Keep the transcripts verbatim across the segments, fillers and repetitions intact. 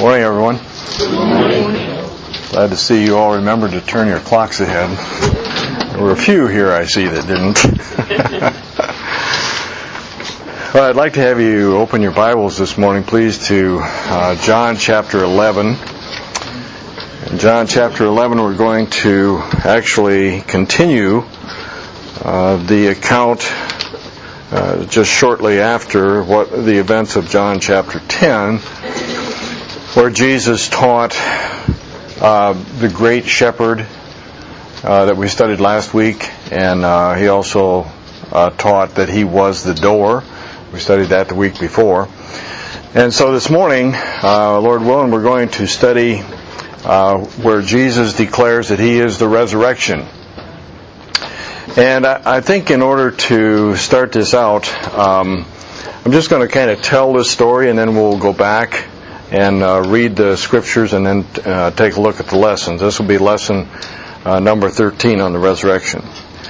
Morning, everyone. Good morning. Glad to see you all remembered to turn your clocks ahead. There were a few here I see that didn't. Well, I'd like to have you open your Bibles this morning, please, to uh, John chapter eleven. In John chapter eleven, we're going to actually continue uh, the account uh, just shortly after what the events of John chapter ten, where Jesus taught uh, the great shepherd uh, that we studied last week, and uh, he also uh, taught that he was the door. We studied that the week before. And so this morning, uh, Lord willing, we're going to study uh, where Jesus declares that he is the resurrection. And I, I think in order to start this out, um, I'm just going to kind of tell this story, and then we'll go back and uh, read the scriptures and then uh, take a look at the lessons. This will be lesson uh, number thirteen on the resurrection.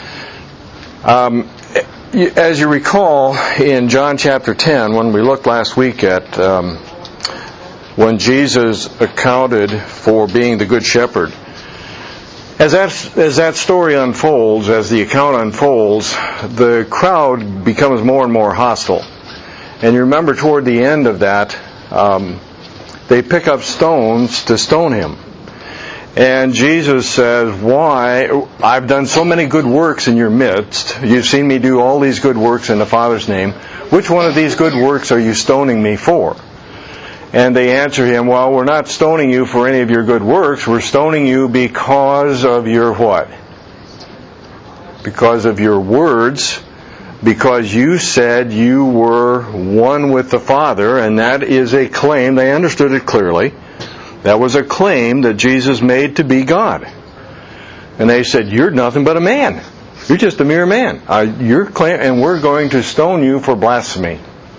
Um, as you recall, in John chapter ten, when we looked last week at um, when Jesus accounted for being the good shepherd, as that, as that story unfolds, as the account unfolds, the crowd becomes more and more hostile. And you remember toward the end of that, um, they pick up stones to stone him. And Jesus says, why? I've done so many good works in your midst. You've seen me do all these good works in the Father's name. Which one of these good works are you stoning me for? And they answer him, well, we're not stoning you for any of your good works. We're stoning you because of your what? Because of your words. Because you said you were one with the Father, and that is a claim. They understood it clearly. That was a claim that Jesus made to be God. And they said, you're nothing but a man. You're just a mere man. Uh, you're claim- and we're going to stone you for blasphemy.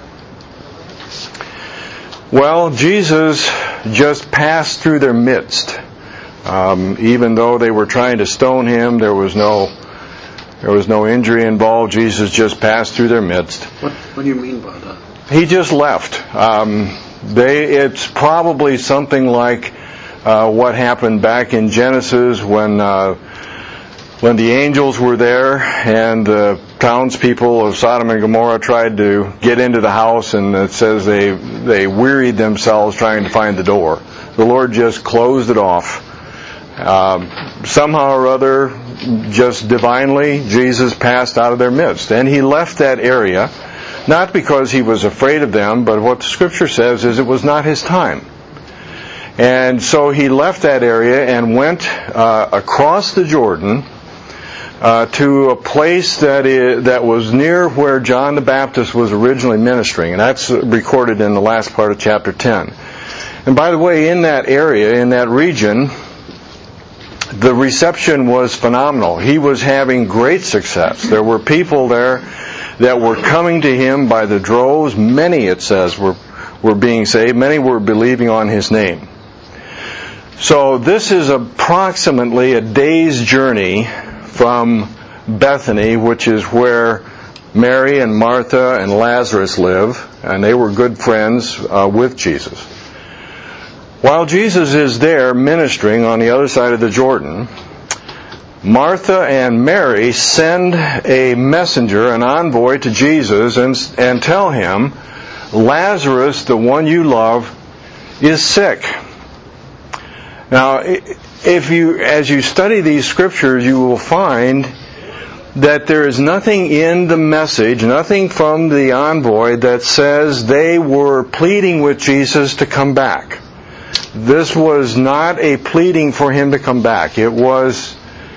Well, Jesus just passed through their midst. Um, even though they were trying to stone him, there was no... There was no injury involved. Jesus just passed through their midst. What, what do you mean by that? He just left. Um, they, it's probably something like uh, what happened back in Genesis when uh, when the angels were there and the townspeople of Sodom and Gomorrah tried to get into the house, and it says they they wearied themselves trying to find the door. The Lord just closed it off. Um, somehow or other, just divinely, Jesus passed out of their midst. And he left that area, not because he was afraid of them, but what the Scripture says is it was not his time. And so he left that area and went uh, across the Jordan uh, to a place that is, that was near where John the Baptist was originally ministering. And that's recorded in the last part of chapter ten. And by the way, in that area, in that region, the reception was phenomenal. He was having great success. There were people there that were coming to him by the droves. Many, it says, were, were being saved. Many were believing on his name. So this is approximately a day's journey from Bethany, which is where Mary and Martha and Lazarus live, and they were good friends uh, with Jesus. While Jesus is there ministering on the other side of the Jordan, Martha and Mary send a messenger, an envoy to Jesus, and, and tell him, Lazarus, the one you love, is sick. Now, if you, as you study these scriptures, you will find that there is nothing in the message, nothing from the envoy that says they were pleading with Jesus to come back. This was not a pleading for him to come back. It was,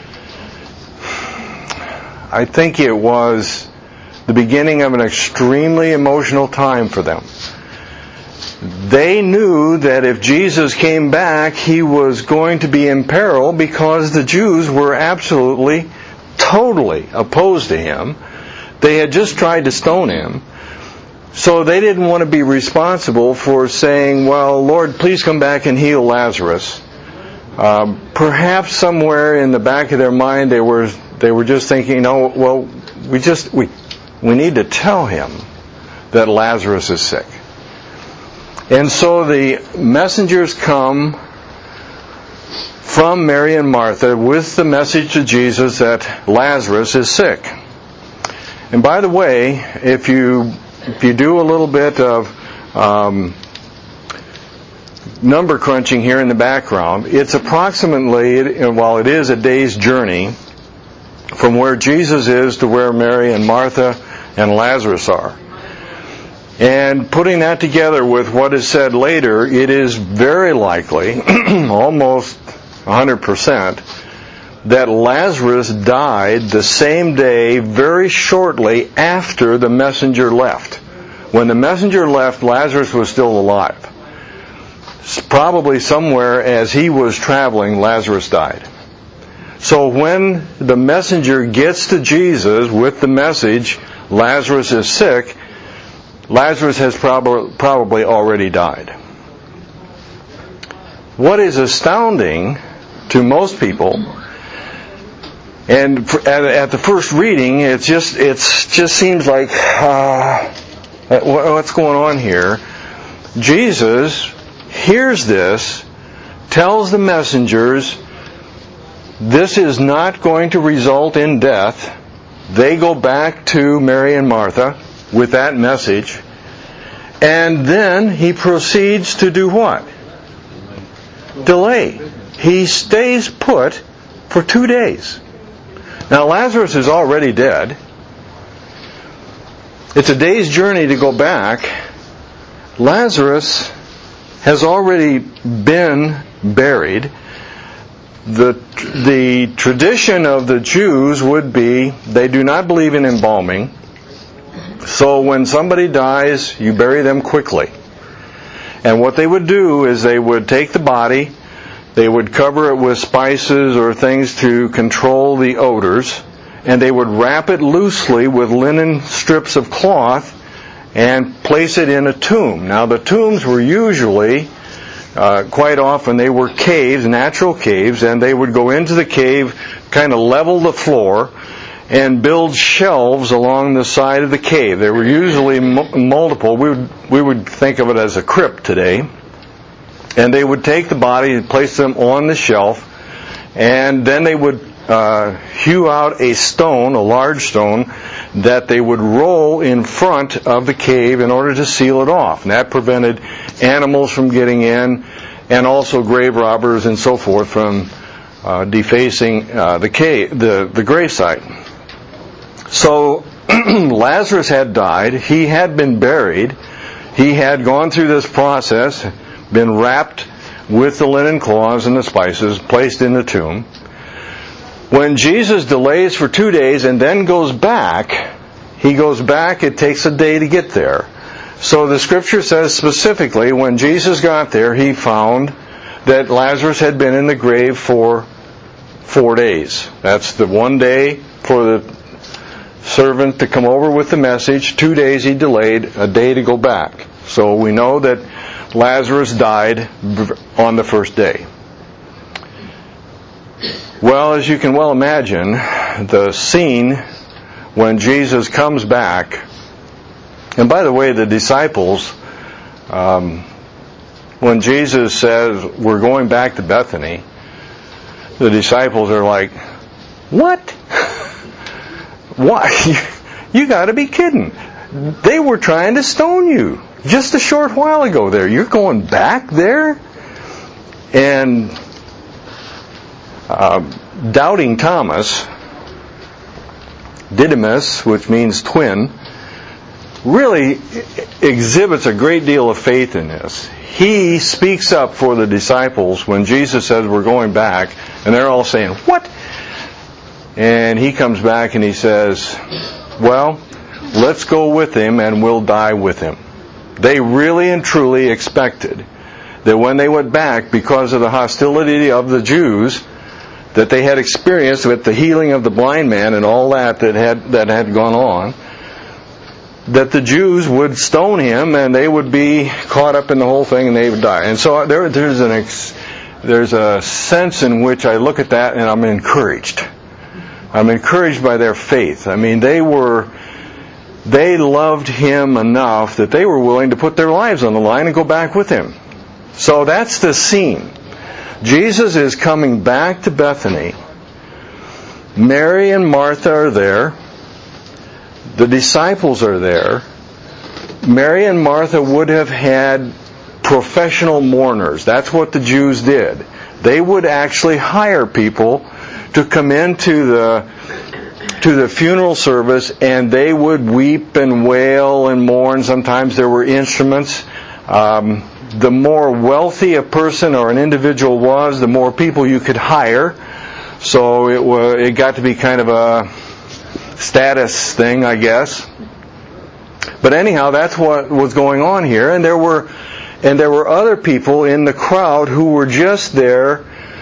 I think it was the beginning of an extremely emotional time for them. They knew that if Jesus came back, he was going to be in peril because the Jews were absolutely, totally opposed to him. They had just tried to stone him. So they didn't want to be responsible for saying, well, Lord, please come back and heal Lazarus. Um, perhaps somewhere in the back of their mind they were they were just thinking, no, well, we just we we need to tell him that Lazarus is sick. And so the messengers come from Mary and Martha with the message to Jesus that Lazarus is sick. And by the way, if you if you do a little bit of um, number crunching here in the background, it's approximately, while it is a day's journey, from where Jesus is to where Mary and Martha and Lazarus are. And putting that together with what is said later, it is very likely, almost one hundred percent, that Lazarus died the same day, very shortly after the messenger left. When the messenger left, Lazarus was still alive. Probably somewhere as he was traveling, Lazarus died. So when the messenger gets to Jesus with the message, Lazarus is sick, Lazarus has prob- probably already died. What is astounding to most people, and at, at the first reading, it just it just seems like, uh, what's going on here? Jesus hears this, tells the messengers, this is not going to result in death. They go back to Mary and Martha with that message, and then he proceeds to do what? Delay. He stays put for two days. Now Lazarus is already dead. It's a day's journey to go back. Lazarus has already been buried. The the tradition of the Jews would be they do not believe in embalming. So when somebody dies, you bury them quickly. And what they would do is they would take the body, they would cover it with spices or things to control the odors, and they would wrap it loosely with linen strips of cloth and place it in a tomb. Now the tombs were usually, uh, quite often, they were caves, natural caves, and they would go into the cave, kind of level the floor, and build shelves along the side of the cave. They were usually m- multiple. We would, we would think of it as a crypt today. And they would take the body and place them on the shelf, and then they would uh, hew out a stone, a large stone, that they would roll in front of the cave in order to seal it off. And that prevented animals from getting in, and also grave robbers and so forth from uh, defacing uh, the cave, the, the gravesite. So Lazarus had died. He had been buried. He had gone through this process, been wrapped with the linen cloths and the spices, placed in the tomb. When Jesus delays for two days and then goes back, he goes back, it takes a day to get there. So the scripture says specifically, when Jesus got there, he found that Lazarus had been in the grave for four days. That's the one day for the servant to come over with the message. Two days he delayed, a day to go back. So we know that Lazarus died on the first day. Well, as you can well imagine, the scene when Jesus comes back, and by the way, the disciples, um, when Jesus says, we're going back to Bethany, the disciples are like, what? What? You, you got to be kidding. They were trying to stone you just a short while ago there. You're going back there? And uh, doubting Thomas, Didymus, which means twin, really exhibits a great deal of faith in this. He speaks up for the disciples when Jesus says we're going back, and they're all saying, what? And he comes back and he says, well, let's go with him and we'll die with him. They really and truly expected that when they went back, because of the hostility of the Jews that they had experienced with the healing of the blind man and all that that had that had gone on, that the Jews would stone him and they would be caught up in the whole thing and they would die. And so there, there's an ex, there's a sense in which I look at that and I'm encouraged. I'm encouraged by their faith. I mean, they were they loved him enough that they were willing to put their lives on the line and go back with him. So that's the scene. Jesus is coming back to Bethany. Mary and Martha are there. The disciples are there. Mary and Martha would have had professional mourners. That's what the Jews did. They would actually hire people to come into the to the funeral service, and they would weep and wail and mourn. Sometimes there were instruments. Um, the more wealthy a person or an individual was, the more people you could hire. So it was, it got to be kind of a status thing, I guess. But anyhow, that's what was going on here, and there were and there were other people in the crowd who were just there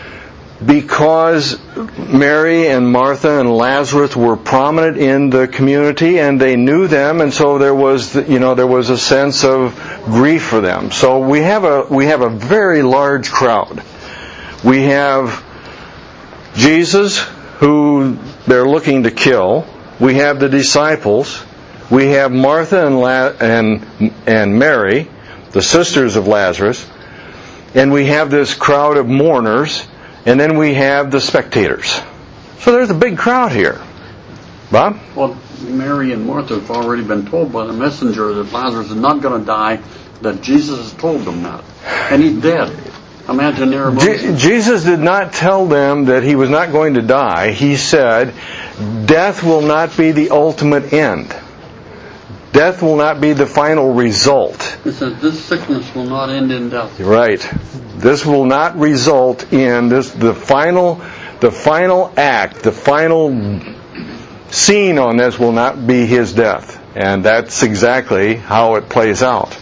because Mary and Martha and Lazarus were prominent in the community, and they knew them, and so there was, you know, there was a sense of grief for them. So we have a we have a very large crowd. We have Jesus, who they're looking to kill. We have the disciples. We have Martha and La- and and Mary, the sisters of Lazarus, and we have this crowd of mourners. And then we have the spectators. So there's a big crowd here. Bob? Well, Mary and Martha have already been told by the messenger that Lazarus is not going to die, that Jesus has told them that. And he's dead. Imagine their emotions. Je- Jesus did not tell them that he was not going to die. He said, death will not be the ultimate end. Death will not be the final result. He says, this sickness will not end in death. Right. This will not result in this. The final, the final act, the final scene on this will not be his death, and that's exactly how it plays out.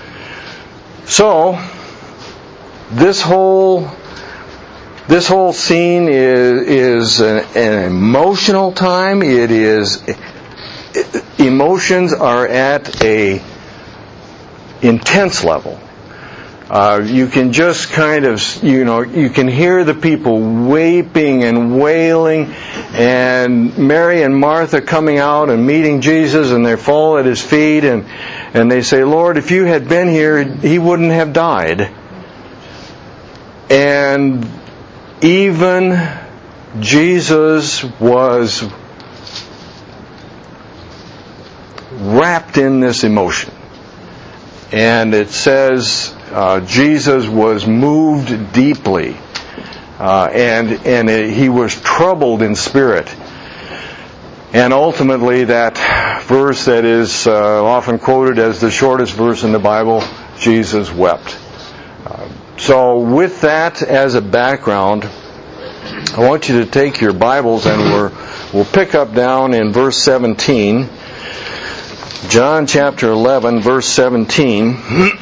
So, this whole this whole scene is is an, an emotional time. It is emotions are at a intense level. Uh, you can just kind of, you know, you can hear the people weeping and wailing, and Mary and Martha coming out and meeting Jesus, and they fall at his feet, and, and they say, Lord, if you had been here, he wouldn't have died. And even Jesus was wrapped in this emotion. And it says uh, Jesus was moved deeply, uh, and and it, he was troubled in spirit. And ultimately, that verse that is uh, often quoted as the shortest verse in the Bible, Jesus wept. Uh, so, with that as a background, I want you to take your Bibles and we're, we'll pick up down in verse seventeen. John chapter eleven, verse seventeen.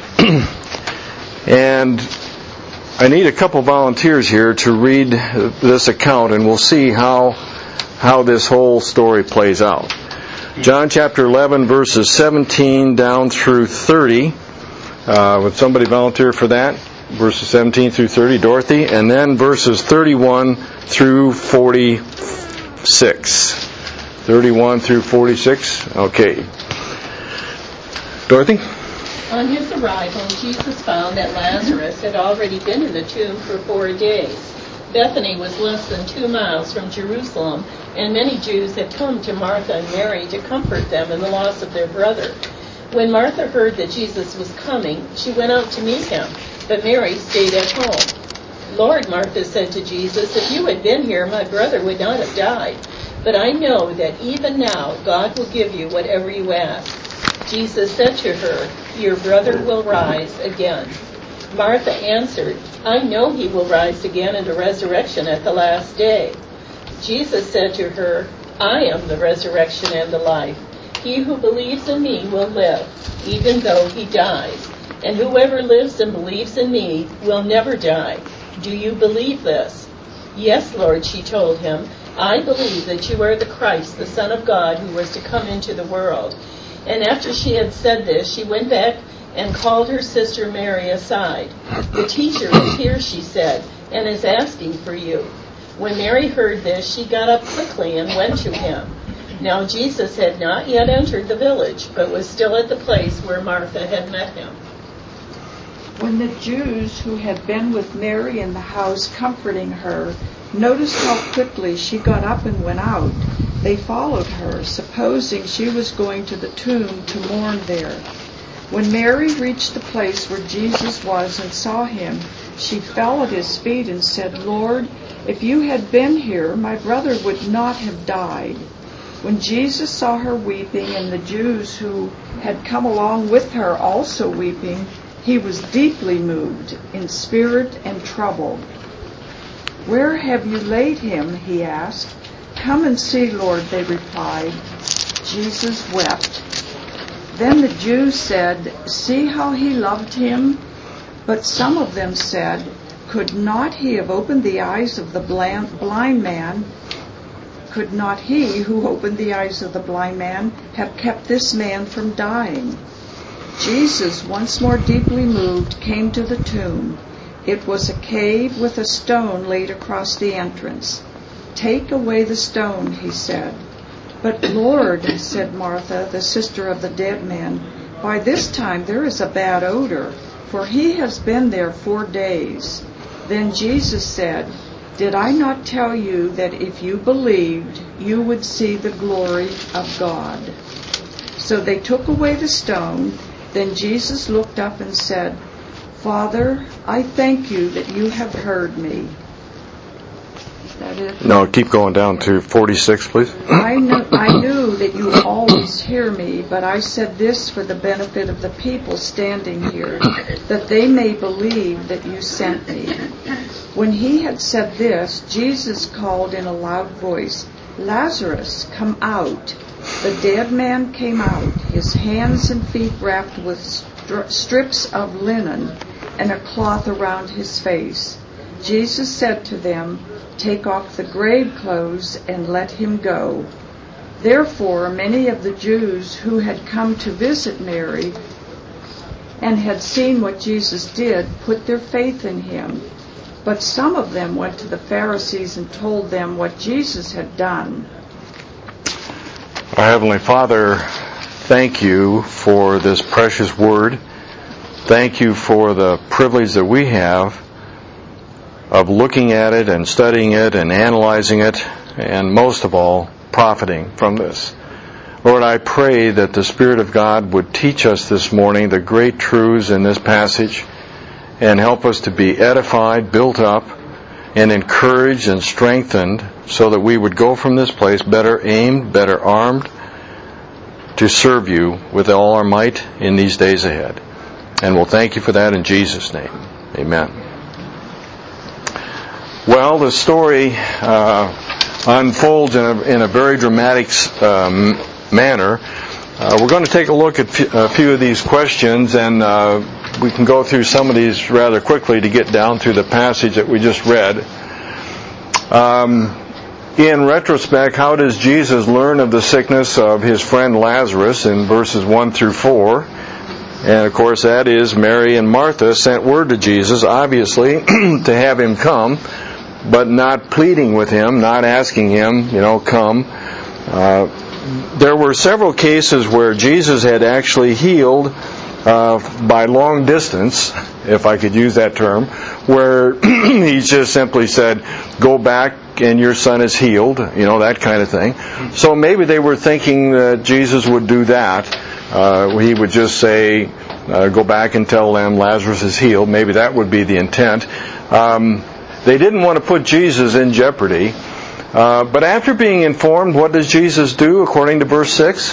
And I need a couple volunteers here to read this account, and we'll see how how this whole story plays out. John chapter eleven, verses seventeen down through thirty. Uh, would somebody volunteer for that? Verses seventeen through thirty, Dorothy. And then verses thirty-one through forty-six. thirty-one through forty-six. Okay. Dorothy? On his arrival, Jesus found that Lazarus had already been in the tomb for four days. Bethany was less than two miles from Jerusalem, and many Jews had come to Martha and Mary to comfort them in the loss of their brother. When Martha heard that Jesus was coming, she went out to meet him, but Mary stayed at home. Lord, Martha said to Jesus, if you had been here, my brother would not have died. But I know that even now God will give you whatever you ask. Jesus said to her, your brother will rise again. Martha answered, I know he will rise again in the resurrection at the last day. Jesus said to her, I am the resurrection and the life. He who believes in me will live, even though he dies. And whoever lives and believes in me will never die. Do you believe this? Yes, Lord, she told him. I believe that you are the Christ, the Son of God, who was to come into the world. And after she had said this, she went back and called her sister Mary aside. The teacher is here, she said, and is asking for you. When Mary heard this, she got up quickly and went to him. Now Jesus had not yet entered the village, but was still at the place where Martha had met him. When the Jews who had been with Mary in the house comforting her noticed how quickly she got up and went out, they followed her, supposing she was going to the tomb to mourn there. When Mary reached the place where Jesus was and saw him, she fell at his feet and said, "Lord, if you had been here, my brother would not have died." When Jesus saw her weeping and the Jews who had come along with her also weeping, he was deeply moved in spirit and troubled. "Where have you laid him?" he asked. "Come and see, Lord," they replied. Jesus wept. Then the Jews said, "See how he loved him?" But some of them said, "Could not he have opened the eyes of the blind man? Could not he who opened the eyes of the blind man have kept this man from dying?" Jesus, once more deeply moved, came to the tomb. It was a cave with a stone laid across the entrance. "Take away the stone," he said. "But Lord," said Martha, the sister of the dead man, "by this time there is a bad odor, for he has been there four days." Then Jesus said, "Did I not tell you that if you believed, you would see the glory of God?" So they took away the stone. Then Jesus looked up and said, "Father, I thank you that you have heard me." Is that it? No, keep going down to forty-six, please. I knew, I knew that you always hear me, but I said this for the benefit of the people standing here, that they may believe that you sent me. When he had said this, Jesus called in a loud voice, "Lazarus, come out." The dead man came out, his hands and feet wrapped with stri- strips of linen and a cloth around his face. Jesus said to them, "Take off the grave clothes and let him go." Therefore, many of the Jews who had come to visit Mary and had seen what Jesus did put their faith in him. But some of them went to the Pharisees and told them what Jesus had done. Our Heavenly Father, thank you for this precious word. Thank you for the privilege that we have of looking at it and studying it and analyzing it, and most of all, profiting from this. Lord, I pray that the Spirit of God would teach us this morning the great truths in this passage and help us to be edified, built up, and encouraged and strengthened so that we would go from this place better aimed, better armed to serve you with all our might in these days ahead. And we'll thank you for that in Jesus' name. Amen. Well, the story uh, unfolds in a, in a very dramatic um, manner. Uh, we're going to take a look at f- a few of these questions, and uh, we can go through some of these rather quickly to get down through the passage that we just read. Um, in retrospect, how does Jesus learn of the sickness of his friend Lazarus in verses one through four? And of course, that is Mary and Martha sent word to Jesus, obviously, to have him come, but not pleading with him, not asking him, you know, come. Uh, there were several cases where Jesus had actually healed uh, by long distance, if I could use that term, where he just simply said, "Go back and your son is healed," you know, that kind of thing. So maybe they were thinking that Jesus would do that. Uh, he would just say, uh, "Go back and tell them Lazarus is healed." Maybe that would be the intent. Um, they didn't want to put Jesus in jeopardy. Uh, but after being informed, what does Jesus do according to verse six?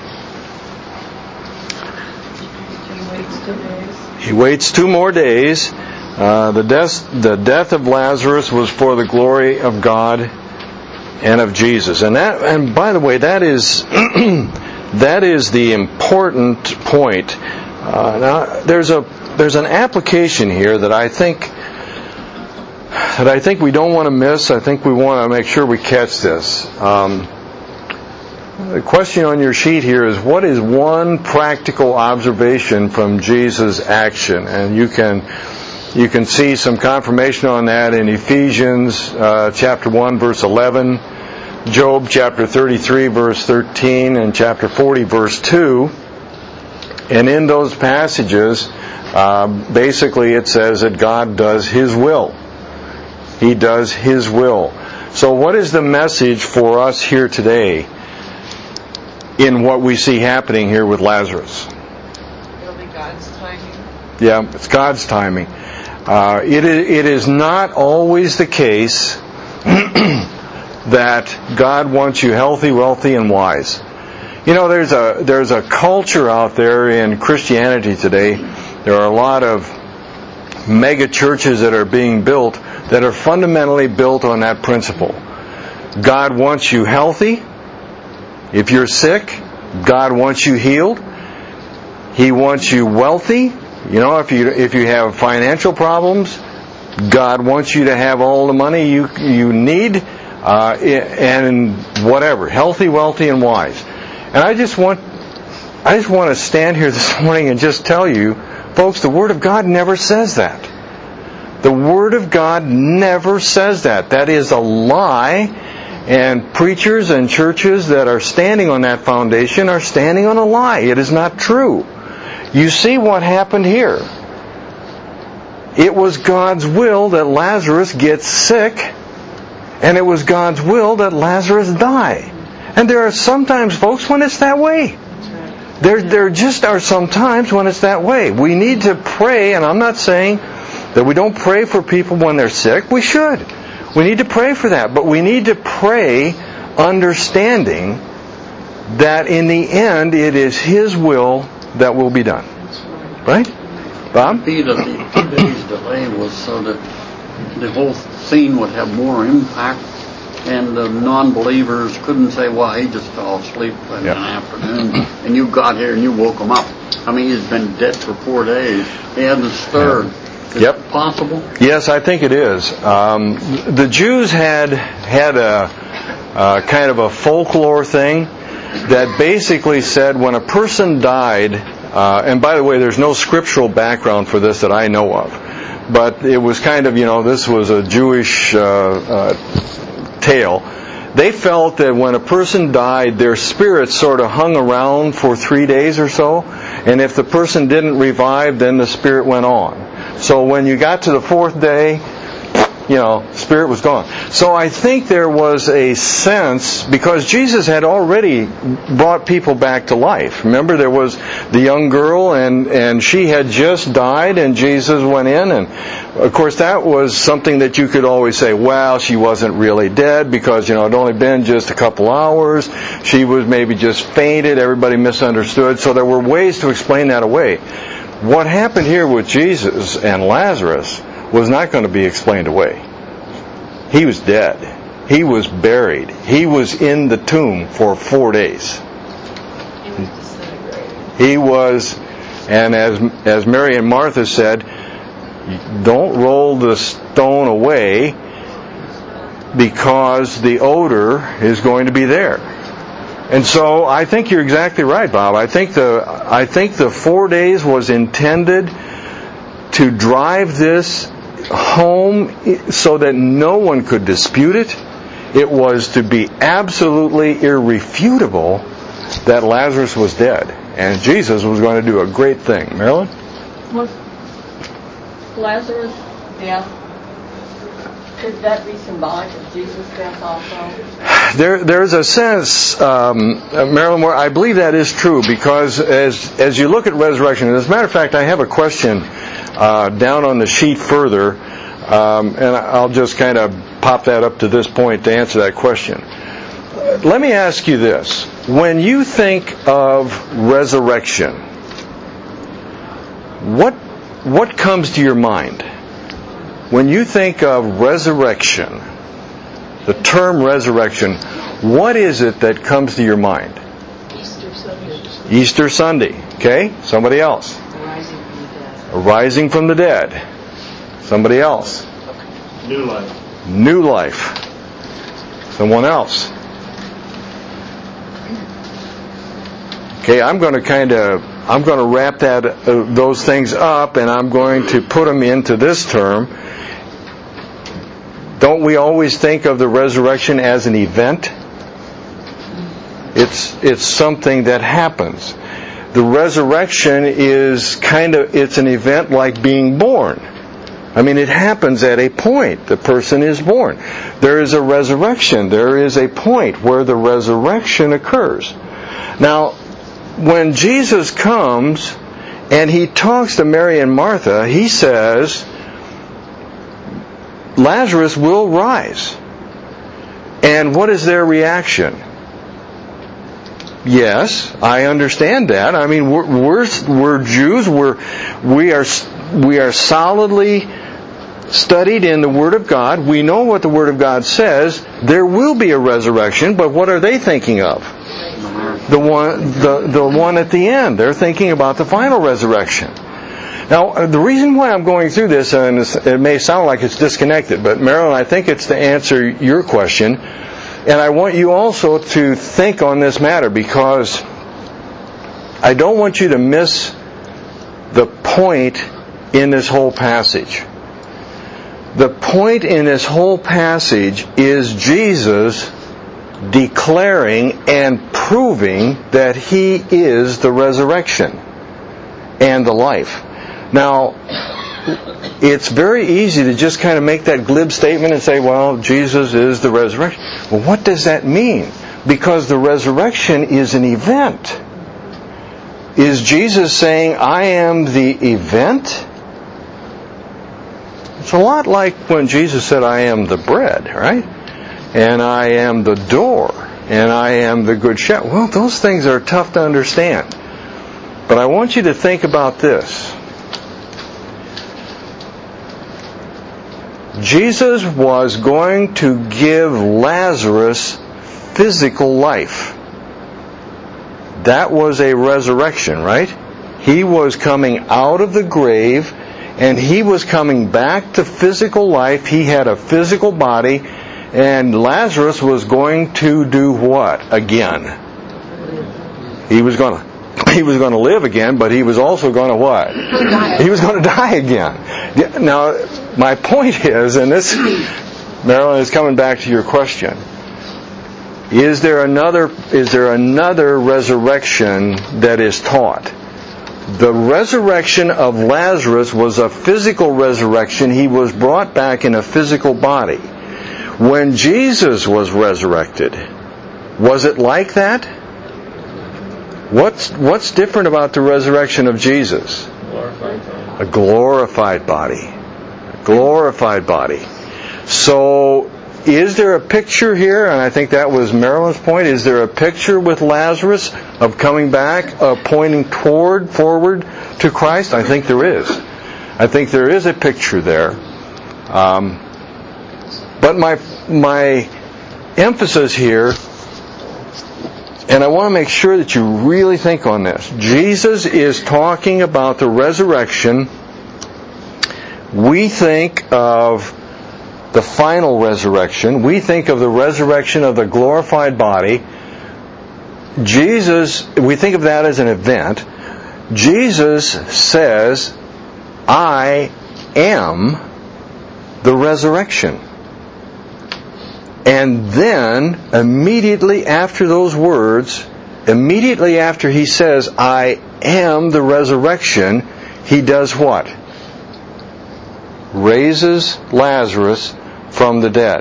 He waits two more days. Uh, the death, the death of Lazarus was for the glory of God and of Jesus. And that, and by the way, that is that is the important point. Uh, now, there's a there's an application here that I think that I think we don't want to miss. I think we want to make sure we catch this. Um, the question on your sheet here is, what is one practical observation from Jesus' action? And you can you can see some confirmation on that in Ephesians uh, chapter one, verse eleven. Job chapter thirty-three, verse thirteen, and chapter forty, verse two. And in those passages, uh, basically it says that God does His will. He does His will. So what is the message for us here today in what we see happening here with Lazarus? It'll be God's timing. Yeah, it's God's timing. Uh, it, is, it is not always the case that God wants you healthy, wealthy, and wise. You know, there's a there's a culture out there in Christianity today. There are a lot of mega churches that are being built that are fundamentally built on that principle. God wants you healthy. If you're sick, God wants you healed. He wants you wealthy. You know, if you if you have financial problems, God wants you to have all the money you you need, uh, and whatever, healthy, wealthy, and wise. And I just want I just want to stand here this morning and just tell you, folks, the Word of God never says that. The Word of God never says that. That is a lie, and preachers and churches that are standing on that foundation are standing on a lie. It is not true. You see what happened here. It was God's will that Lazarus gets sick, and it was God's will that Lazarus die. And there are sometimes, folks, when it's that way. There, there just are some times when it's that way. We need to pray, and I'm not saying that we don't pray for people when they're sick. We should. We need to pray for that. But we need to pray understanding that in the end it is His will that will be done. Right? Bob? Peter, the two days delay was so that the whole scene would have more impact, and the non-believers couldn't say, well, he just fell asleep in yep. the afternoon, and you got here and you woke him up. I mean, he's been dead for four days. He hasn't stirred. Is yep. it possible? Yes, I think it is. Um, the Jews had had a uh, kind of a folklore thing that basically said when a person died, uh, and by the way, there's no scriptural background for this that I know of, but it was kind of, you know, this was a Jewish uh, uh, tale. They felt that when a person died, their spirit sort of hung around for three days or so, and if the person didn't revive, then the spirit went on. So when you got to the fourth day, you know, spirit was gone. So I think there was a sense, because Jesus had already brought people back to life. Remember, there was the young girl, and, and she had just died, and Jesus went in, and of course that was something that you could always say, well, she wasn't really dead, because, you know, it had only been just a couple hours. She was maybe just fainted. Everybody misunderstood. So there were ways to explain that away. What happened here with Jesus and Lazarus was not going to be explained away. He was dead. He was buried. He was in the tomb for four days. He was disintegrated. He was, and as as Mary and Martha said, don't roll the stone away because the odor is going to be there. And so I think you're exactly right, Bob. I think the I think the four days was intended to drive this home so that no one could dispute it. It was to be absolutely irrefutable that Lazarus was dead, and Jesus was going to do a great thing. Marilyn? Was Lazarus' death, could that be symbolic of Jesus' death also? There, there's a sense, um, uh, Marilyn, where I believe that is true, because as as you look at resurrection, and as a matter of fact, I have a question uh, down on the sheet further, um, and I'll just kind of pop that up to this point to answer that question. Let me ask you this. When you think of resurrection, what what comes to your mind? When you think of resurrection, the term resurrection, what is it that comes to your mind? Easter Sunday. Easter Sunday. Okay? Somebody else. Rising from the dead. A rising from the dead. Somebody else. New life. New life. Someone else. Okay, I'm going to kind of, I'm going to wrap that uh, those things up, and I'm going to put them into this term. Don't we always think of the resurrection as an event? It's it's something that happens. The resurrection is kind of, it's an event like being born. I mean, it happens at a point. The person is born. There is a resurrection. There is a point where the resurrection occurs. Now, when Jesus comes and He talks to Mary and Martha, He says, Lazarus will rise. And what is their reaction? Yes, I understand that. I mean, we're we're, we're Jews. We're we are we are solidly studied in the Word of God. We know what the Word of God says. There will be a resurrection, but what are they thinking of? The one the the one at the end. They're thinking about the final resurrection. Now, the reason why I'm going through this, and it may sound like it's disconnected, but Marilyn, I think it's to answer your question. And I want you also to think on this matter, because I don't want you to miss the point in this whole passage. The point in this whole passage is Jesus declaring and proving that He is the resurrection and the life. Now, it's very easy to just kind of make that glib statement and say, well, Jesus is the resurrection. Well, what does that mean? Because the resurrection is an event. Is Jesus saying, I am the event? It's a lot like when Jesus said, I am the bread, right? And I am the door. And I am the good shepherd. Well, those things are tough to understand. But I want you to think about this. Jesus was going to give Lazarus physical life. That was a resurrection, right? He was coming out of the grave, and He was coming back to physical life. He had a physical body, and Lazarus was going to do what again? He was going to He was going to live again, but he was also going to what? He was going to die again. Now, my point is, and this, Marilyn, is coming back to your question. Is there another, is there another resurrection that is taught? The resurrection of Lazarus was a physical resurrection. He was brought back in a physical body. When Jesus was resurrected, was it like that? What's what's different about the resurrection of Jesus? Glorified. A glorified body. A glorified body. So, is there a picture here, and I think that was Marilyn's point, is there a picture with Lazarus of coming back, uh, pointing toward, forward to Christ? I think there is. I think there is a picture there. Um, but my my emphasis here, and I want to make sure that you really think on this. Jesus is talking about the resurrection. We think of the final resurrection. We think of the resurrection of the glorified body. Jesus, we think of that as an event. Jesus says, I am the resurrection. And then, immediately after those words, immediately after He says, I am the resurrection, He does what? Raises Lazarus from the dead.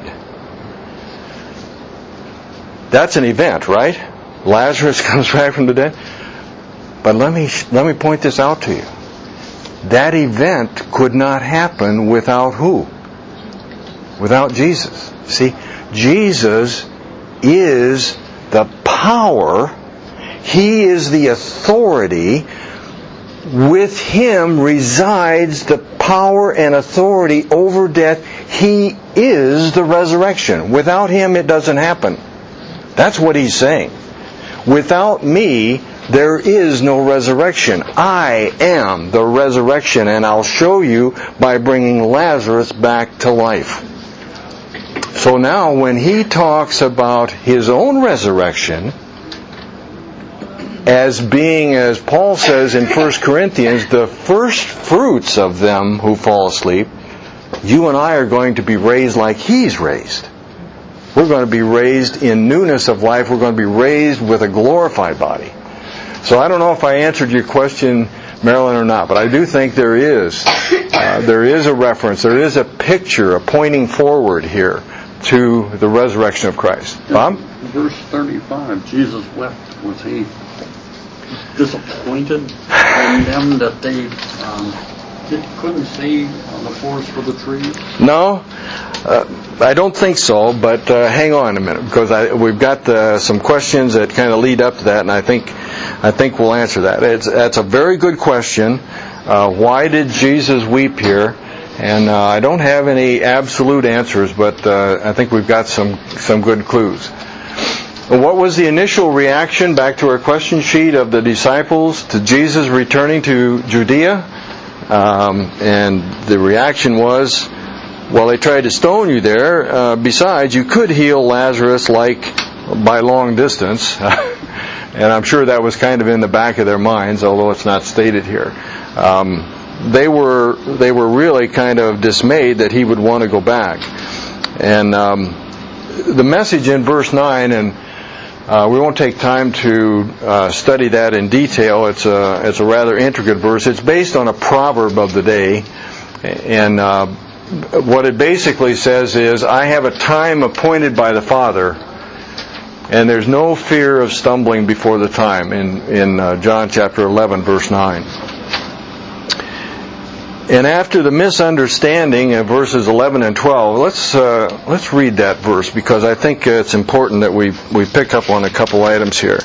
That's an event, right? Lazarus comes back from the dead. But let me let me point this out to you. That event could not happen without who? Without Jesus. See, Jesus is the power. He is the authority. With Him resides the power and authority over death. He is the resurrection. Without Him, it doesn't happen. That's what He's saying. Without me, there is no resurrection. I am the resurrection, and I'll show you by bringing Lazarus back to life. So now, when He talks about His own resurrection, as being, as Paul says in First Corinthians, the first fruits of them who fall asleep, you and I are going to be raised like He's raised. We're going to be raised in newness of life. We're going to be raised with a glorified body. So I don't know if I answered your question, Marilyn, or not, but I do think there is. Uh, there is a reference. There is a picture, a pointing forward here to the resurrection of Christ. Bob? Verse thirty-five, Jesus wept. Was he disappointed in them that they um, did, couldn't see the forest for the trees? No, uh, I don't think so, but uh, hang on a minute, because I, we've got uh, some questions that kind of lead up to that, and I think I think we'll answer that. It's, that's a very good question. Uh, why did Jesus weep here? And uh, I don't have any absolute answers, but uh, I think we've got some, some good clues. What was the initial reaction, back to our question sheet, of the disciples to Jesus returning to Judea? Um, and the reaction was, well, they tried to stone you there. Uh, besides, you could heal Lazarus like by long distance. And I'm sure that was kind of in the back of their minds, although it's not stated here. Um, they were they were really kind of dismayed that he would want to go back. And um, the message in verse nine, and uh, we won't take time to uh, study that in detail. It's a it's a rather intricate verse. It's based on a proverb of the day, and uh, what it basically says is, I have a time appointed by the Father, and there's no fear of stumbling before the time, in, in uh, John chapter eleven, verse nine. And after the misunderstanding of verses eleven and twelve, let's uh, let's read that verse, because I think it's important that we we pick up on a couple items here.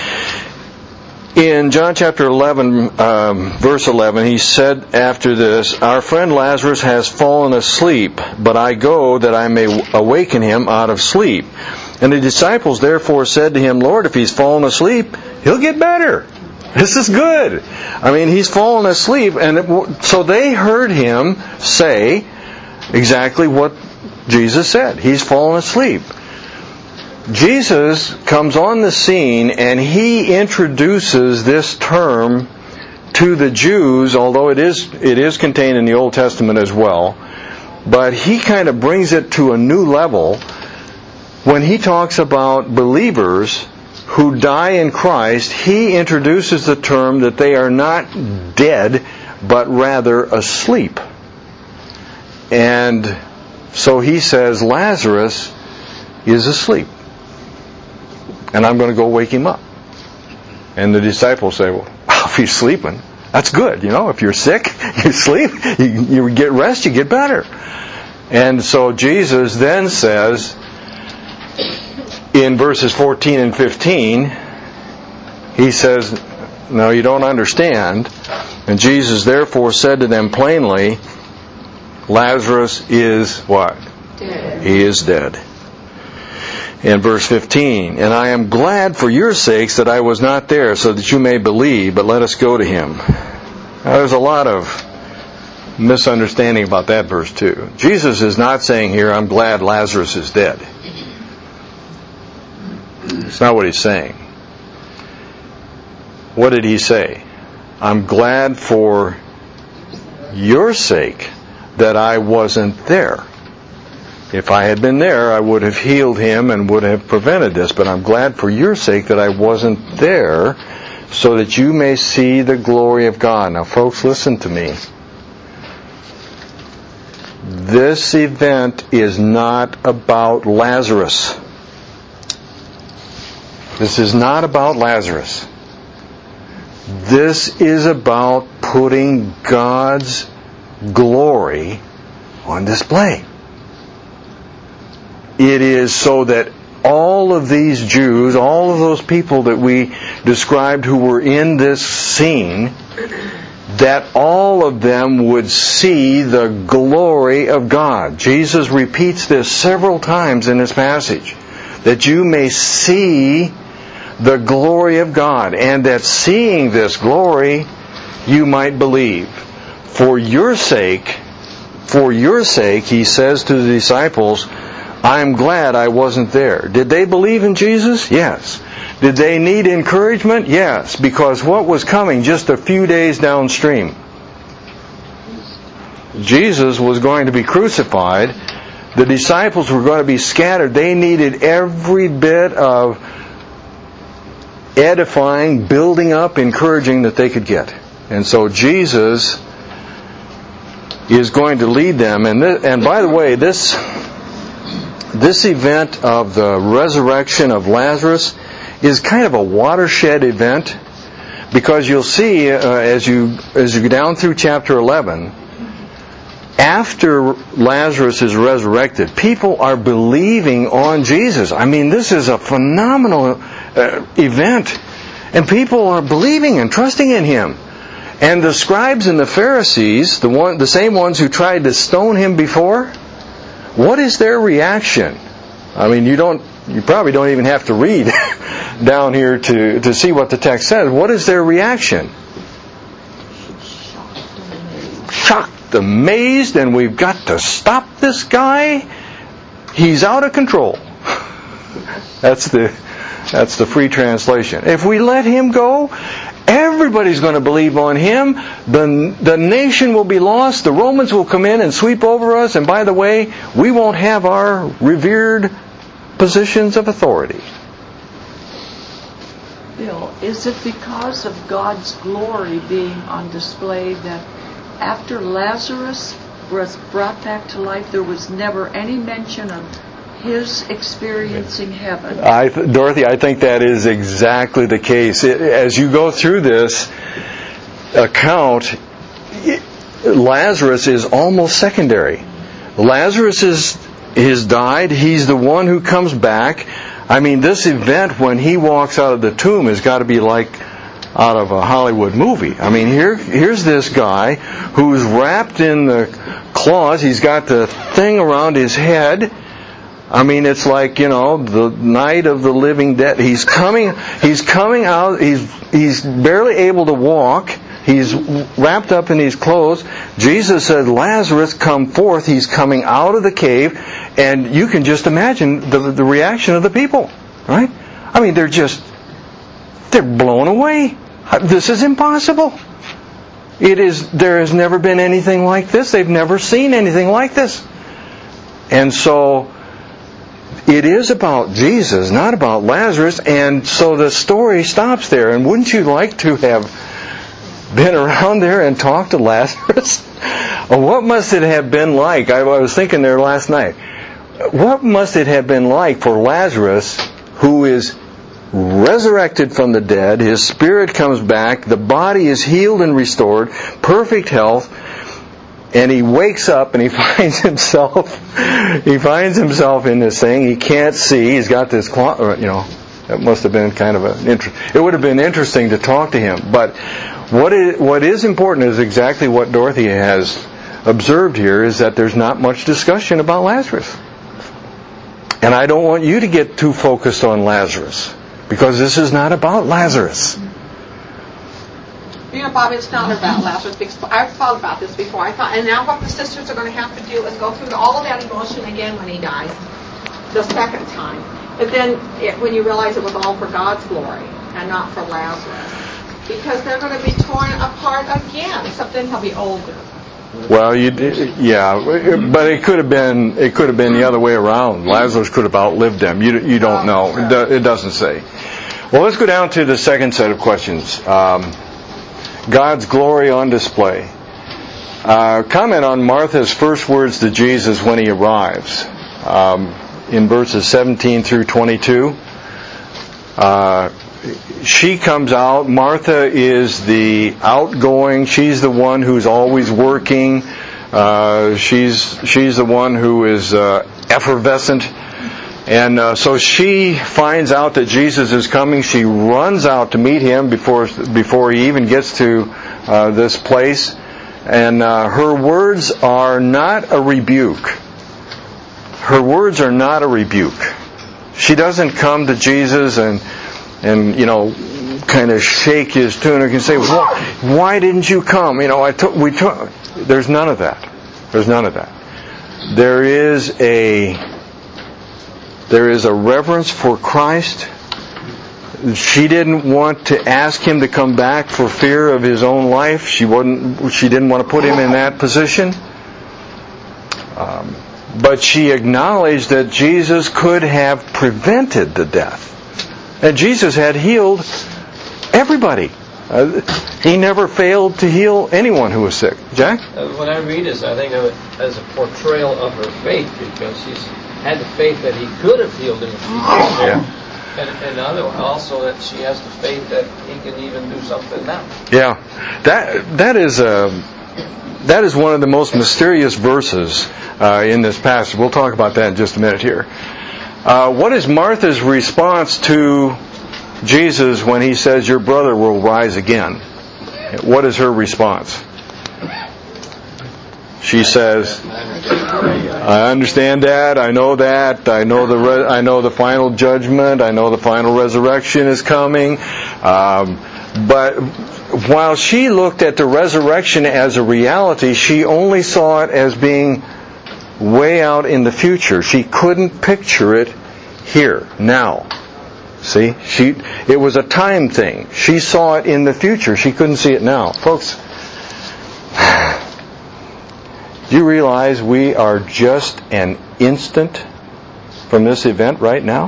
In John chapter eleven, um, verse eleven, he said after this, our friend Lazarus has fallen asleep, but I go that I may awaken him out of sleep. And the disciples therefore said to him, Lord, if he's fallen asleep, he'll get better. This is good. I mean, he's fallen asleep. And it, so they heard him say exactly what Jesus said. He's fallen asleep. Jesus comes on the scene and he introduces this term to the Jews, although it is it is contained in the Old Testament as well. But he kind of brings it to a new level when he talks about believers who die in Christ. He introduces the term that they are not dead, but rather asleep. And so he says, Lazarus is asleep, and I'm going to go wake him up. And the disciples say, well, if he's sleeping, that's good. You know, if you're sick, you sleep, you, you get rest, you get better. And so Jesus then says, in verses fourteen and fifteen, he says, no, you don't understand. And Jesus therefore said to them plainly, Lazarus is what? Dead. He is dead. In verse fifteen, and I am glad for your sakes that I was not there, so that you may believe, but let us go to him. Now, there's a lot of misunderstanding about that verse too. Jesus is not saying here, I'm glad Lazarus is dead. It's not what he's saying. What did he say? I'm glad for your sake that I wasn't there. If I had been there, I would have healed him and would have prevented this. But I'm glad for your sake that I wasn't there, so that you may see the glory of God. Now, folks, listen to me. This event is not about Lazarus. This is not about Lazarus. This is about putting God's glory on display. It is so that all of these Jews, all of those people that we described who were in this scene, that all of them would see the glory of God. Jesus repeats this several times in this passage. That you may see the glory of God, and that seeing this glory, you might believe. For your sake, for your sake, he says to the disciples, I'm glad I wasn't there. Did they believe in Jesus? Yes. Did they need encouragement? Yes. Because what was coming just a few days downstream? Jesus was going to be crucified. The disciples were going to be scattered. They needed every bit of edifying, building up, encouraging that they could get. And so Jesus is going to lead them. And th- and by the way, this this event of the resurrection of Lazarus is kind of a watershed event, because you'll see uh, as you as you go down through chapter eleven, after Lazarus is resurrected, people are believing on Jesus. I mean, this is a phenomenal uh, event, and people are believing and trusting in Him. And the scribes and the Pharisees, the one, the same ones who tried to stone Him before, what is their reaction? I mean, you don't, you probably don't even have to read down here to, to see what the text says. What is their reaction? Shocked, amazed, and we've got to stop this guy. He's out of control. That's the that's the free translation. If we let him go, everybody's going to believe on him. The, the nation will be lost. The Romans will come in and sweep over us. And by the way, we won't have our revered positions of authority. Bill, is it because of God's glory being on display that after Lazarus was brought back to life, there was never any mention of his experiencing heaven? I, Dorothy, I think that is exactly the case. It, as you go through this account, it, Lazarus is almost secondary. Lazarus is has died. He's the one who comes back. I mean, this event when he walks out of the tomb has got to be like out of a Hollywood movie. I mean, here here's this guy who's wrapped in the cloths. He's got the thing around his head. I mean, it's like, you know, the night of the living dead. He's coming, he's coming out, he's, he's barely able to walk. He's wrapped up in these clothes. Jesus said, Lazarus, come forth. He's coming out of the cave. And you can just imagine the, the reaction of the people, right? I mean, they're just, they're blown away. This is impossible. It is, there has never been anything like this. They've never seen anything like this. And so, it is about Jesus, not about Lazarus, and so the story stops there. And wouldn't you like to have been around there and talked to Lazarus? Well, what must it have been like? I was thinking there last night. What must it have been like for Lazarus, who is resurrected from the dead, his spirit comes back, the body is healed and restored, perfect health, and he wakes up and he finds himself, he finds himself in this thing. He can't see. He's got this, you know, that must have been kind of an interest. It would have been interesting to talk to him. But what is, what is important is exactly what Dorothy has observed here, is that there's not much discussion about Lazarus. And I don't want you to get too focused on Lazarus, because this is not about Lazarus. You know, Bob, it's not about Lazarus. Because I've thought about this before. I thought, and now what the sisters are going to have to do is go through all of that emotion again when he dies, the second time. But then, it, when you realize it was all for God's glory and not for Lazarus, because they're going to be torn apart again. Except then he'll be older. Well, you, yeah, but it could have been it could have been the other way around. Lazarus could have outlived them. You you don't know. It doesn't say. Well, let's go down to the second set of questions. Um, God's glory on display. Uh, comment on Martha's first words to Jesus when he arrives, um, in verses seventeen through twenty-two. Uh, she comes out. Martha is the outgoing. She's the one who's always working. Uh, she's she's the one who is uh, effervescent. And uh, so she finds out that Jesus is coming. She runs out to meet him before before he even gets to uh, this place. And uh, her words are not a rebuke. Her words are not a rebuke. She doesn't come to Jesus and and you know kind of shake his tunic and say, well, "Why didn't you come?" You know, I took we took. There's none of that. There's none of that. There is a There is a reverence for Christ. She didn't want to ask him to come back for fear of his own life. She wouldn't. She didn't want to put him in that position. Um, but she acknowledged that Jesus could have prevented the death. And Jesus had healed everybody. Uh, he never failed to heal anyone who was sick. Jack? Uh, when I read this, I think of it as a portrayal of her faith, because she's had the faith that he could have healed him if he was there. Yeah. And, and other, also that she has the faith that he can even do something now. Yeah, that that is a that is one of the most mysterious verses uh, in this passage. We'll talk about that in just a minute here. Uh, what is Martha's response to Jesus when he says, "Your brother will rise again"? What is her response? She says, "I understand that. I know that. I know the. Re- I know the final judgment. I know the final resurrection is coming." Um, but while she looked at the resurrection as a reality, she only saw it as being way out in the future. She couldn't picture it here, now. See, she. It was a time thing. She saw it in the future. She couldn't see it now, folks. Do you realize we are just an instant from this event right now?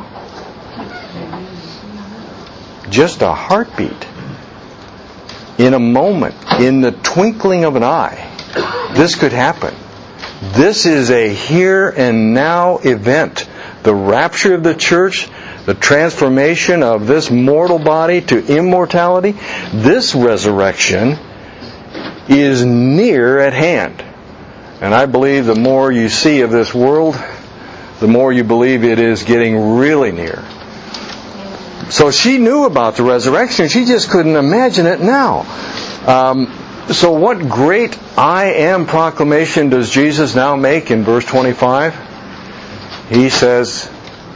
Just a heartbeat. In a moment, in the twinkling of an eye, this could happen. This is a here and now event. The rapture of the church, the transformation of this mortal body to immortality, this resurrection is near at hand. And I believe the more you see of this world, the more you believe it is getting really near. So she knew about the resurrection. She just couldn't imagine it now. Um, so what great I am proclamation does Jesus now make in verse twenty-five? He says,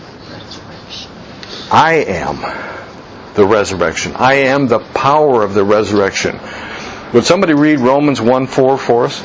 I am the resurrection. I am the power of the resurrection. Would somebody read Romans one four for us?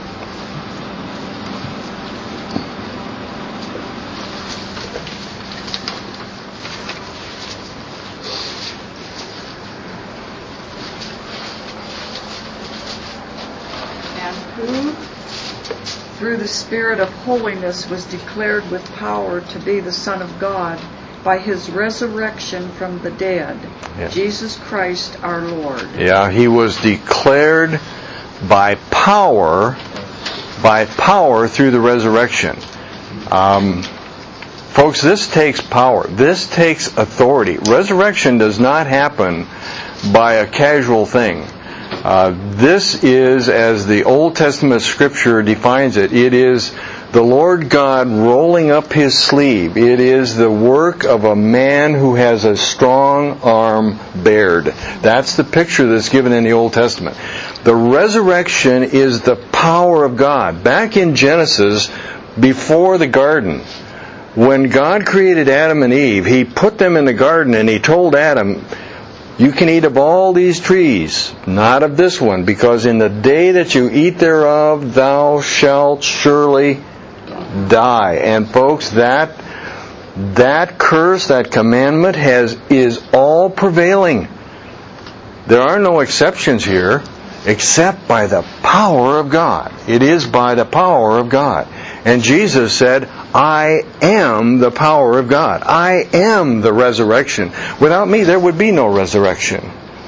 Through the Spirit of holiness was declared with power to be the Son of God by His resurrection from the dead, yeah. Jesus Christ our Lord. Yeah, He was declared by power, by power through the resurrection. Um, folks, this takes power. This takes authority. Resurrection does not happen by a casual thing. Uh, this is, as the Old Testament Scripture defines it, it is the Lord God rolling up His sleeve. It is the work of a man who has a strong arm bared. That's the picture that's given in the Old Testament. The resurrection is the power of God. Back in Genesis, before the garden, when God created Adam and Eve, He put them in the garden and He told Adam, you can eat of all these trees, not of this one, because in the day that you eat thereof, thou shalt surely die. And folks, that that curse, that commandment has is all prevailing. There are no exceptions here, except by the power of God. It is by the power of God. And Jesus said, I am the power of God. I am the resurrection. Without me, there would be no resurrection.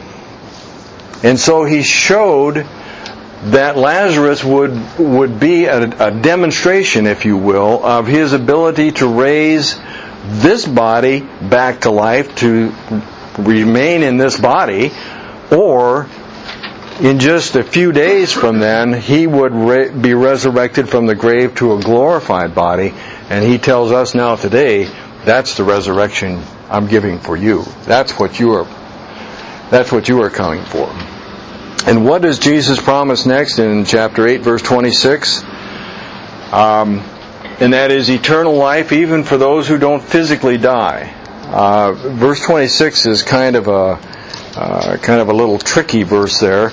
And so He showed that Lazarus would, would be a, a demonstration, if you will, of His ability to raise this body back to life, to remain in this body, or in just a few days from then, He would re- be resurrected from the grave to a glorified body. And He tells us now today, that's the resurrection I'm giving for you. That's what you are, that's what you are coming for. And what does Jesus promise next in chapter eight, verse twenty-six? Um, and that is eternal life, even for those who don't physically die. Uh, verse twenty-six is kind of a Uh, kind of a little tricky verse there.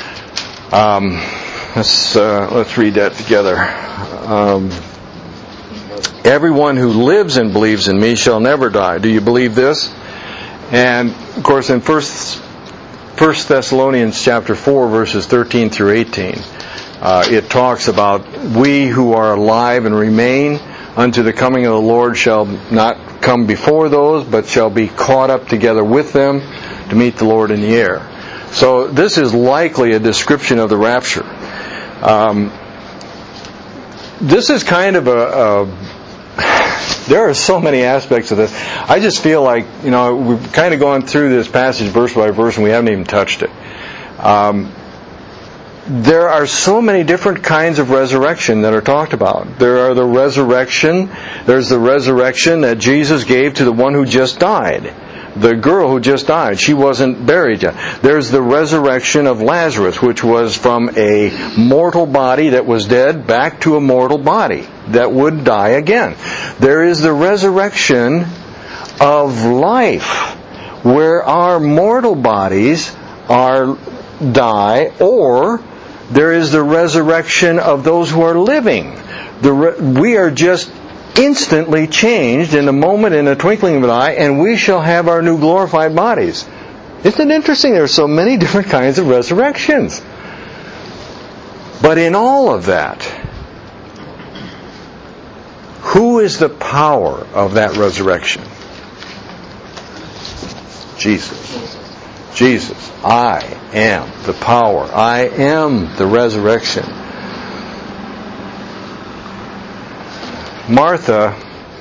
Um, let's uh, let's read that together. Um, Everyone who lives and believes in me shall never die. Do you believe this? And of course, in First First Thessalonians chapter four, verses thirteen through eighteen, Uh, it talks about we who are alive and remain unto the coming of the Lord shall not come before those, but shall be caught up together with them to meet the Lord in the air. So this is likely a description of the rapture. Um, this is kind of a, a there are so many aspects of this. I just feel like, you know, we've kind of gone through this passage verse by verse and we haven't even touched it. Um, there are so many different kinds of resurrection that are talked about. There are the resurrection, there's the resurrection that Jesus gave to the one who just died. The girl who just died, she wasn't buried yet. There's the resurrection of Lazarus, which was from a mortal body that was dead back to a mortal body that would die again. There is the resurrection of life, where our mortal bodies are die, or there is the resurrection of those who are living. The re- we are just instantly changed in a moment, in a twinkling of an eye, and we shall have our new glorified bodies. Isn't it interesting? There are so many different kinds of resurrections. But in all of that, who is the power of that resurrection? Jesus. Jesus. I am the power. I am the resurrection. Martha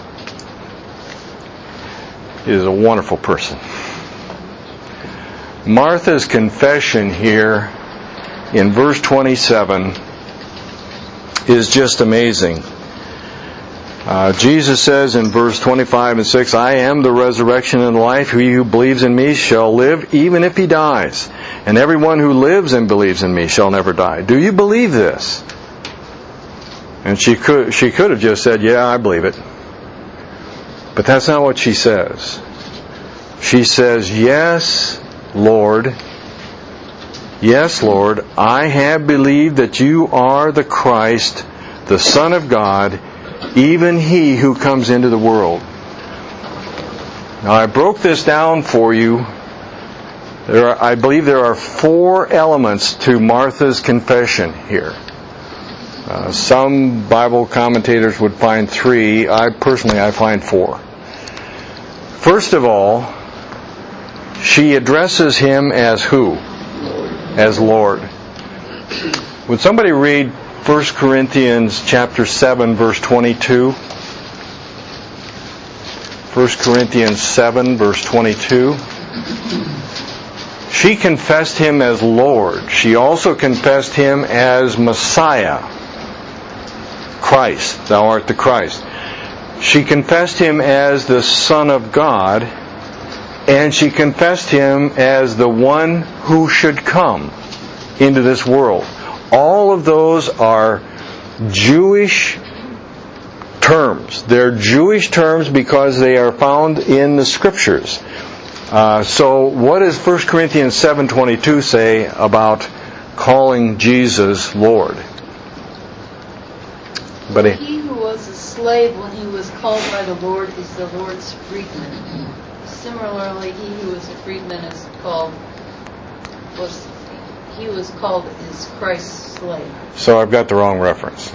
is a wonderful person. Martha's confession here in verse twenty-seven is just amazing. Uh, Jesus says in verse twenty-five and six, I am the resurrection and life. He who believes in me shall live even if he dies. And everyone who lives and believes in me shall never die. Do you believe this? And she could she could have just said, yeah, I believe it. But that's not what she says. She says, yes, Lord. Yes, Lord, I have believed that you are the Christ, the Son of God, even he who comes into the world. Now I broke this down for you. There are, I believe there are four elements to Martha's confession here. Uh, some Bible commentators would find three. I personally, I find four. First of all, she addresses him as who? As Lord. Would somebody read First Corinthians chapter seven, verse twenty-two? First Corinthians seven, verse twenty-two. She confessed him as Lord. She also confessed him as Messiah. Christ, thou art the Christ. She confessed him as the Son of God, and she confessed him as the one who should come into this world. All of those are Jewish terms. They're Jewish terms because they are found in the Scriptures. Uh, so what does First Corinthians seven twenty-two say about calling Jesus Lord? But he who was a slave when he was called by the Lord is the Lord's freedman. Similarly, he who is a freedman is called was he who was called is Christ's slave. So I've got the wrong reference.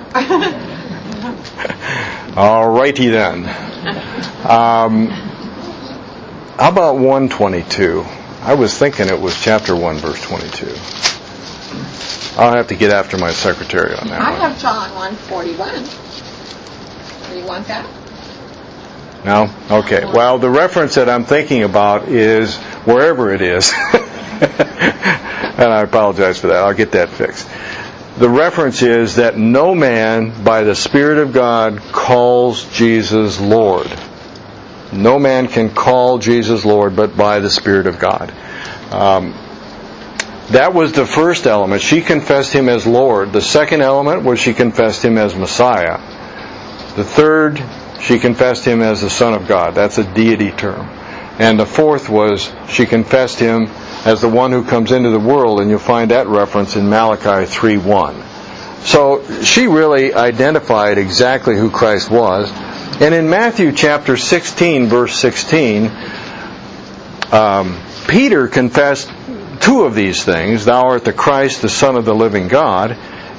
All righty then. Um, how about one twenty-two? I was thinking it was chapter one, verse twenty-two. I'll have to get after my secretary on that I one. have John one forty-one. Do you want that? No? Okay. Well, the reference that I'm thinking about is wherever it is. And I apologize for that. I'll get that fixed. The reference is that no man by the Spirit of God calls Jesus Lord. No man can call Jesus Lord but by the Spirit of God. Um, that was the first element. She confessed him as Lord. The second element was she confessed him as Messiah. The third, she confessed him as the Son of God. That's a deity term. And the fourth was she confessed him as the one who comes into the world, and you'll find that reference in Malachi three one. So she really identified exactly who Christ was. And in Matthew chapter sixteen, verse sixteen, um, Peter confessed two of these things. Thou art the Christ, the Son of the living God.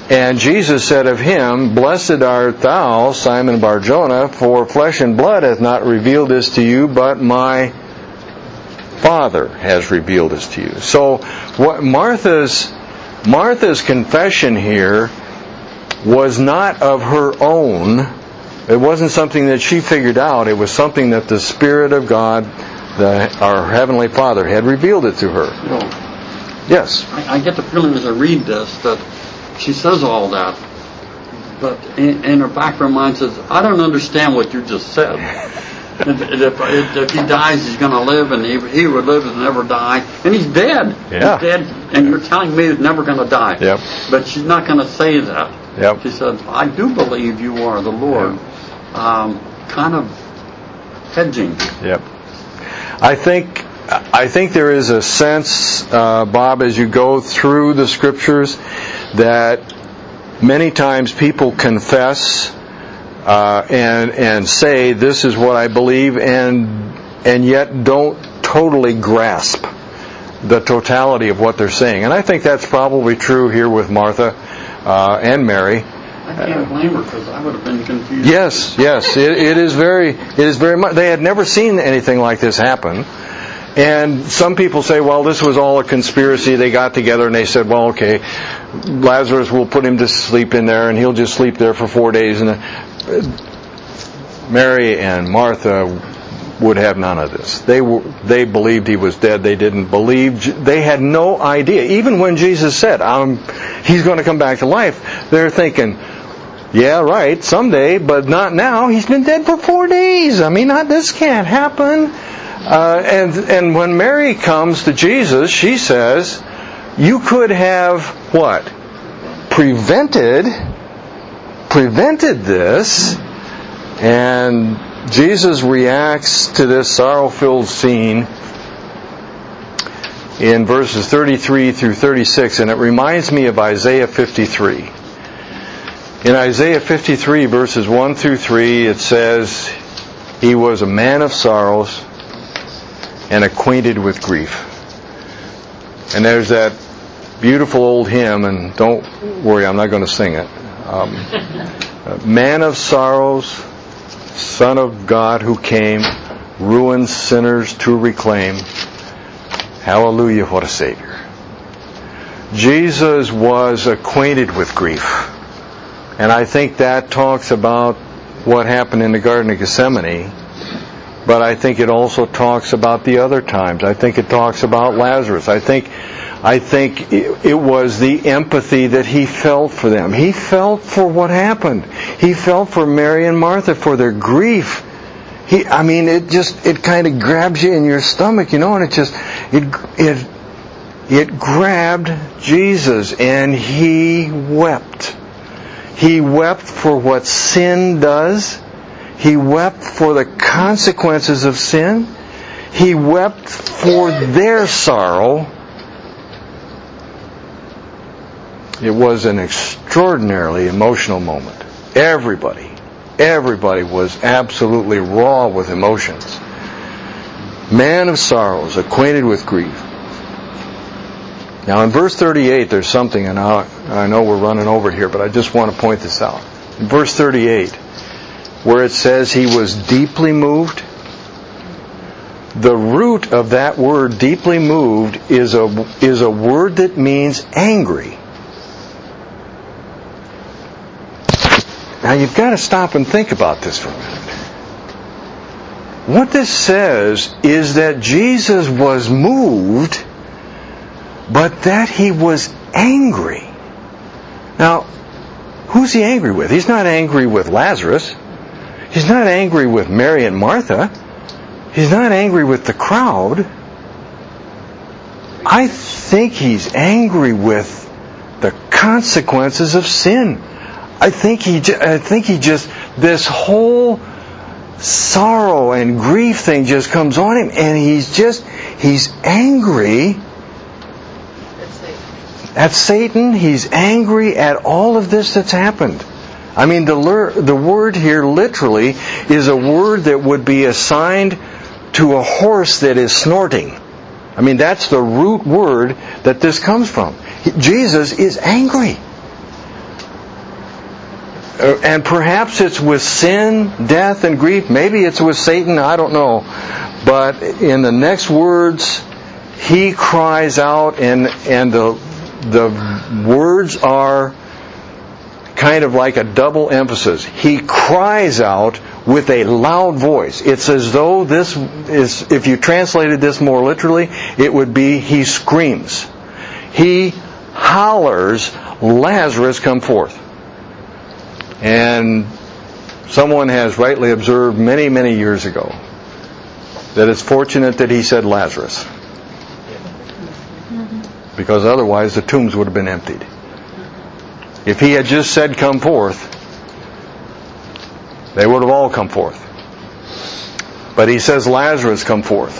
And Jesus said of him, Blessed art thou, Simon Bar-Jonah, for flesh and blood hath not revealed this to you, but my Father has revealed this to you. So what Martha's Martha's confession here was not of her own. It wasn't something that she figured out. It was something that the Spirit of God, the, our Heavenly Father, had revealed it to her. Well, yes? I, I get the feeling as I read this that she says all that, but in, in her back of her mind says, I don't understand what you just said. if, if, if he dies, he's going to live, and he, he would live and never die. And he's dead. Yeah. He's dead, and you're telling me he's never going to die. Yep. But she's not going to say that. Yep. She said, I do believe you are the Lord. Um, kind of hedging. Yep. I think I think there is a sense, uh, Bob, as you go through the Scriptures, that many times people confess uh, and and say, this is what I believe, and and yet don't totally grasp the totality of what they're saying. And I think that's probably true here with Martha uh, and Mary. I can't blame her, because I would have been confused. Yes, yes, it, it is very, it is very much. They had never seen anything like this happen, and some people say, "Well, this was all a conspiracy." They got together and they said, "Well, okay, Lazarus, we'll put him to sleep in there, and he'll just sleep there for four days." And Mary and Martha would have none of this. They were, they believed he was dead. They didn't believe. They had no idea. Even when Jesus said, um, "He's going to come back to life," they're thinking, yeah, right, someday, but not now. He's been dead for four days. I mean, not, this can't happen. Uh, and and when Mary comes to Jesus, she says, you could have, what? Prevented, prevented this. And Jesus reacts to this sorrow-filled scene in verses thirty-three through thirty-six, and it reminds me of Isaiah fifty-three. In Isaiah fifty-three, verses one through three, it says, He was a man of sorrows and acquainted with grief. And there's that beautiful old hymn, and don't worry, I'm not going to sing it. Um, man of sorrows, Son of God who came, ruined sinners to reclaim. Hallelujah, what a Savior. Jesus was acquainted with grief. And I think that talks about what happened in the Garden of Gethsemane, but I think it also talks about the other times. I think it talks about Lazarus. I think I think it, it was the empathy that he felt for them. He felt for what happened. He felt for Mary and Martha, for their grief. He, I mean, it just, it kind of grabs you in your stomach, you know, and it just, it, it, it grabbed Jesus, and he wept. He wept for what sin does. He wept for the consequences of sin. He wept for their sorrow. It was an extraordinarily emotional moment. Everybody, everybody was absolutely raw with emotions. Man of sorrows, acquainted with grief. Now in verse thirty-eight, there's something, and I know we're running over here, but I just want to point this out. In verse thirty-eight, where it says he was deeply moved, the root of that word, deeply moved, is a, is a word that means angry. Now you've got to stop and think about this for a minute. What this says is that Jesus was moved, but that he was angry. Now, who's he angry with? He's not angry with Lazarus. He's not angry with Mary and Martha. He's not angry with the crowd. I think he's angry with the consequences of sin. I think he, I think he just, this whole sorrow and grief thing just comes on him, and he's just, he's angry at Satan. He's angry at all of this that's happened. I mean, the the word here literally is a word that would be assigned to a horse that is snorting. I mean, that's the root word that this comes from. Jesus is angry. and perhaps it's with sin, death, and grief. Maybe it's with Satan. I don't know. But in the next words, he cries out, and and the the words are kind of like a double emphasis. He cries out with a loud voice. It's as though this is, if you translated this more literally, it would be he screams. He hollers, Lazarus, come forth. And someone has rightly observed many, many years ago that it's fortunate that he said Lazarus, because otherwise the tombs would have been emptied. If he had just said come forth, they would have all come forth. But he says Lazarus, come forth.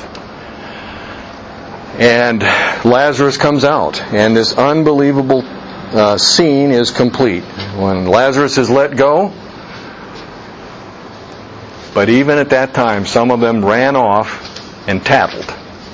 And Lazarus comes out, and this unbelievable uh, scene is complete. When Lazarus is let go, but even at that time, some of them ran off and tattled.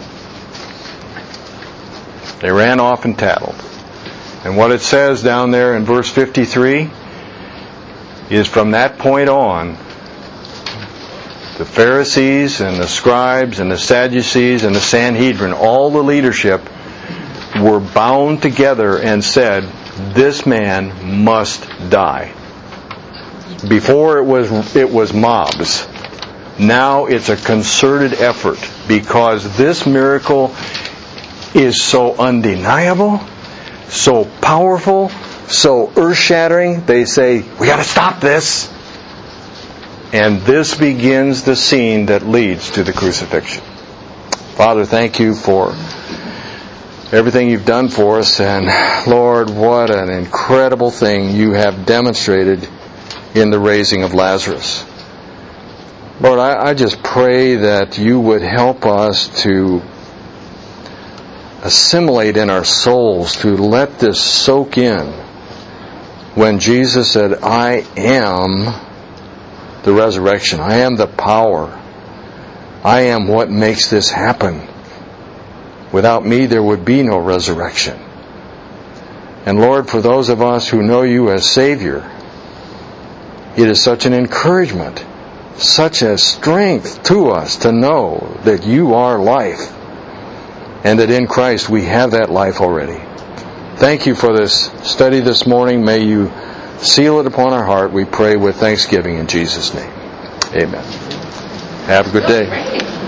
They ran off and tattled. And what it says down there in verse fifty-three is from that point on, the Pharisees and the scribes and the Sadducees and the Sanhedrin, all the leadership, were bound together and said, this man must die. Before it was it was mobs. Now it's a concerted effort, because this miracle is so undeniable, so powerful, so earth-shattering. They say, we got to stop this. And this begins the scene that leads to the crucifixion. Father, thank you for everything you've done for us. And Lord, what an incredible thing you have demonstrated in the raising of Lazarus. Lord, I, I just pray that you would help us to assimilate in our souls, to let this soak in. When Jesus said, I am the resurrection, I am the power, I am what makes this happen. Without me there would be no resurrection. And Lord, for those of us who know you as Savior, it is such an encouragement, such a strength to us to know that you are life, and that in Christ we have that life already. Thank you for this study this morning. May you seal it upon our heart, we pray with thanksgiving in Jesus' name. Amen. Have a good day.